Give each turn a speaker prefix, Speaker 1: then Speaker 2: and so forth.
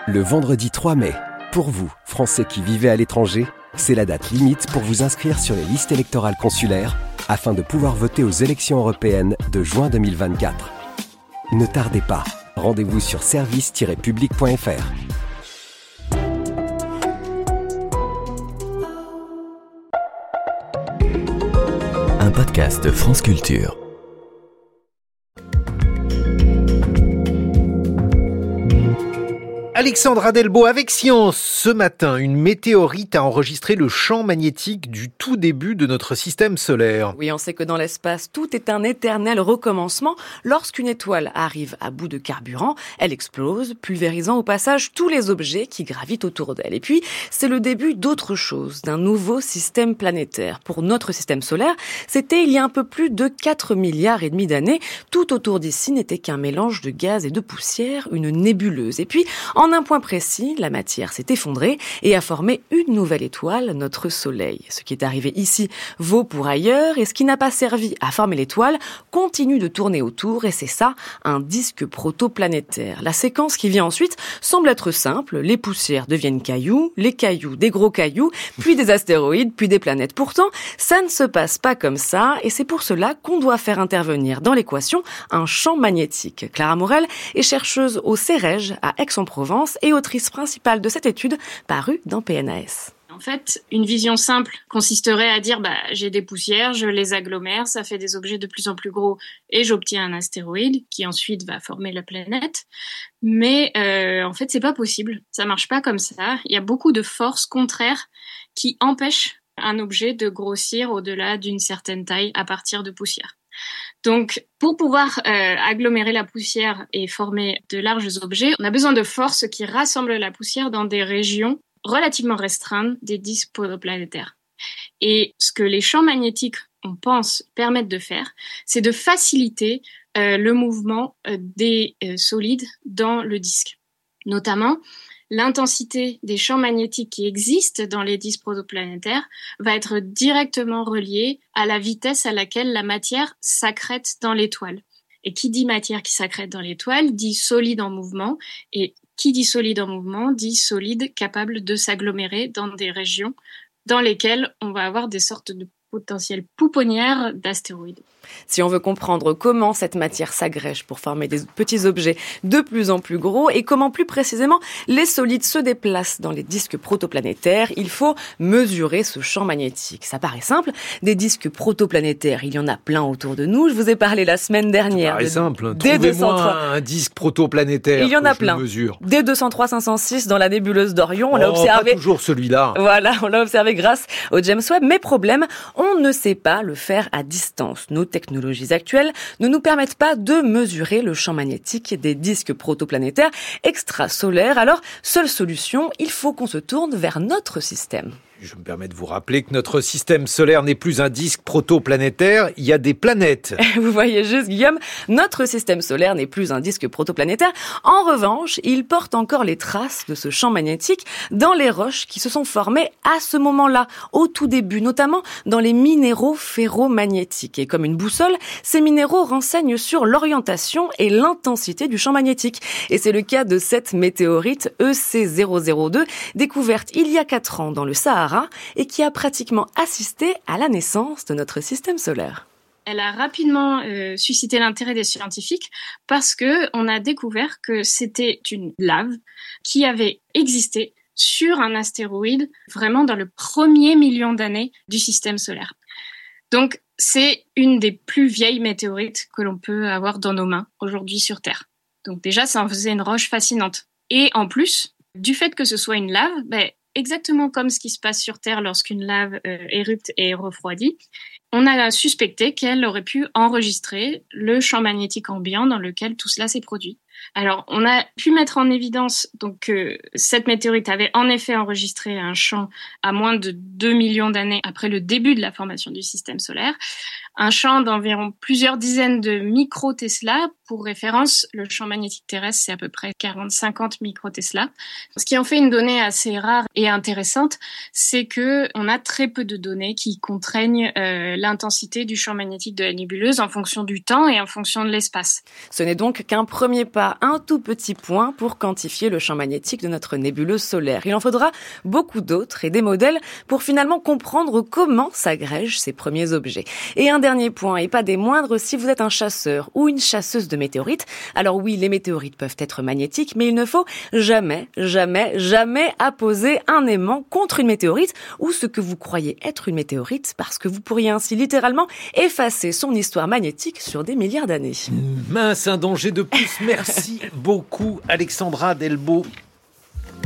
Speaker 1: Le vendredi 3 mai, pour vous, Français qui vivez à l'étranger, c'est la date limite pour vous inscrire sur les listes électorales consulaires afin de pouvoir voter aux élections européennes de juin 2024. Ne tardez pas, rendez-vous sur service-public.fr.
Speaker 2: Un podcast de France Culture.
Speaker 3: Alexandra Delbo avec Science. Ce matin, une météorite a enregistré le champ magnétique du tout début de notre système solaire.
Speaker 4: Oui, on sait que dans l'espace, tout est un éternel recommencement. Lorsqu'une étoile arrive à bout de carburant, elle explose, pulvérisant au passage tous les objets qui gravitent autour d'elle. Et puis, c'est le début d'autre chose, d'un nouveau système planétaire. Pour notre système solaire, c'était il y a un peu plus de 4 milliards et demi d'années. Tout autour d'ici n'était qu'un mélange de gaz et de poussière, une nébuleuse. Et puis, en un point précis, la matière s'est effondrée et a formé une nouvelle étoile, notre Soleil. Ce qui est arrivé ici vaut pour ailleurs, et ce qui n'a pas servi à former l'étoile continue de tourner autour, et c'est ça, un disque protoplanétaire. La séquence qui vient ensuite semble être simple, les poussières deviennent cailloux, les cailloux des gros cailloux, puis des astéroïdes, puis des planètes. Pourtant, ça ne se passe pas comme ça, et c'est pour cela qu'on doit faire intervenir dans l'équation un champ magnétique. Clara Morel est chercheuse au CEREG à Aix-en-Provence et autrice principale de cette étude parue dans PNAS.
Speaker 5: En fait, une vision simple consisterait à dire j'ai des poussières, je les agglomère, ça fait des objets de plus en plus gros et j'obtiens un astéroïde qui ensuite va former la planète. Mais en fait, c'est pas possible. Ça marche pas comme ça. Il y a beaucoup de forces contraires qui empêchent un objet de grossir au-delà d'une certaine taille à partir de poussière. Donc, pour pouvoir agglomérer la poussière et former de larges objets, on a besoin de forces qui rassemblent la poussière dans des régions relativement restreintes des disques protoplanétaires. Et ce que les champs magnétiques, on pense, permettent de faire, c'est de faciliter le mouvement des solides dans le disque. Notamment, l'intensité des champs magnétiques qui existent dans les disques protoplanétaires va être directement reliée à la vitesse à laquelle la matière s'accrète dans l'étoile. Et qui dit matière qui s'accrète dans l'étoile dit solide en mouvement, et qui dit solide en mouvement dit solide capable de s'agglomérer dans des régions dans lesquelles on va avoir des sortes de potentielles pouponnières d'astéroïdes.
Speaker 4: Si on veut comprendre comment cette matière s'agrège pour former des petits objets de plus en plus gros et comment plus précisément les solides se déplacent dans les disques protoplanétaires, il faut mesurer ce champ magnétique. Ça paraît simple, des disques protoplanétaires, il y en a plein autour de nous. Je vous ai parlé la semaine dernière.
Speaker 3: Ça paraît simple,
Speaker 4: D203.
Speaker 3: Trouvez-moi un disque protoplanétaire.
Speaker 4: Il y en a
Speaker 3: que
Speaker 4: plein.
Speaker 3: je mesure.
Speaker 4: D203 506 dans la nébuleuse d'Orion, on l'a observé.
Speaker 3: Pas toujours celui-là.
Speaker 4: Voilà, on l'a observé grâce au James Webb. Mais problème, on ne sait pas le faire à distance. Nos technologies actuelles ne nous permettent pas de mesurer le champ magnétique des disques protoplanétaires extrasolaires. Alors, seule solution, il faut qu'on se tourne vers notre système.
Speaker 3: Je me permets de vous rappeler que notre système solaire n'est plus un disque protoplanétaire, il y a des planètes.
Speaker 4: Vous voyez juste, Guillaume, notre système solaire n'est plus un disque protoplanétaire. En revanche, il porte encore les traces de ce champ magnétique dans les roches qui se sont formées à ce moment-là, au tout début, notamment dans les minéraux ferromagnétiques. Et comme une boussole, ces minéraux renseignent sur l'orientation et l'intensité du champ magnétique. Et c'est le cas de cette météorite EC002, découverte il y a 4 ans dans le Sahara, et qui a pratiquement assisté à la naissance de notre système solaire.
Speaker 5: Elle a rapidement suscité l'intérêt des scientifiques parce que on a découvert que c'était une lave qui avait existé sur un astéroïde vraiment dans le premier million d'années du système solaire. Donc, c'est une des plus vieilles météorites que l'on peut avoir dans nos mains aujourd'hui sur Terre. Donc déjà, ça en faisait une roche fascinante. Et en plus, du fait que ce soit une lave, exactement comme ce qui se passe sur Terre lorsqu'une lave érupte et refroidit, on a suspecté qu'elle aurait pu enregistrer le champ magnétique ambiant dans lequel tout cela s'est produit. Alors, on a pu mettre en évidence donc que cette météorite avait en effet enregistré un champ à moins de 2 millions d'années après le début de la formation du système solaire, un champ d'environ plusieurs dizaines de micro-Tesla. Pour référence, le champ magnétique terrestre, c'est à peu près 40-50 micro-Tesla. Ce qui en fait une donnée assez rare et intéressante, c'est que on a très peu de données qui contraignent l'intensité du champ magnétique de la nébuleuse en fonction du temps et en fonction de l'espace.
Speaker 4: Ce n'est donc qu'un premier pas, un tout petit point pour quantifier le champ magnétique de notre nébuleuse solaire. Il en faudra beaucoup d'autres et des modèles pour finalement comprendre comment s'agrègent ces premiers objets. Et un dernier point, et pas des moindres, si vous êtes un chasseur ou une chasseuse de météorites, alors oui, les météorites peuvent être magnétiques, mais il ne faut jamais apposer un aimant contre une météorite ou ce que vous croyez être une météorite, parce que vous pourriez ainsi littéralement effacer son histoire magnétique sur des milliards d'années.
Speaker 3: Mince, un danger de plus. Merci beaucoup Alexandra Delbo.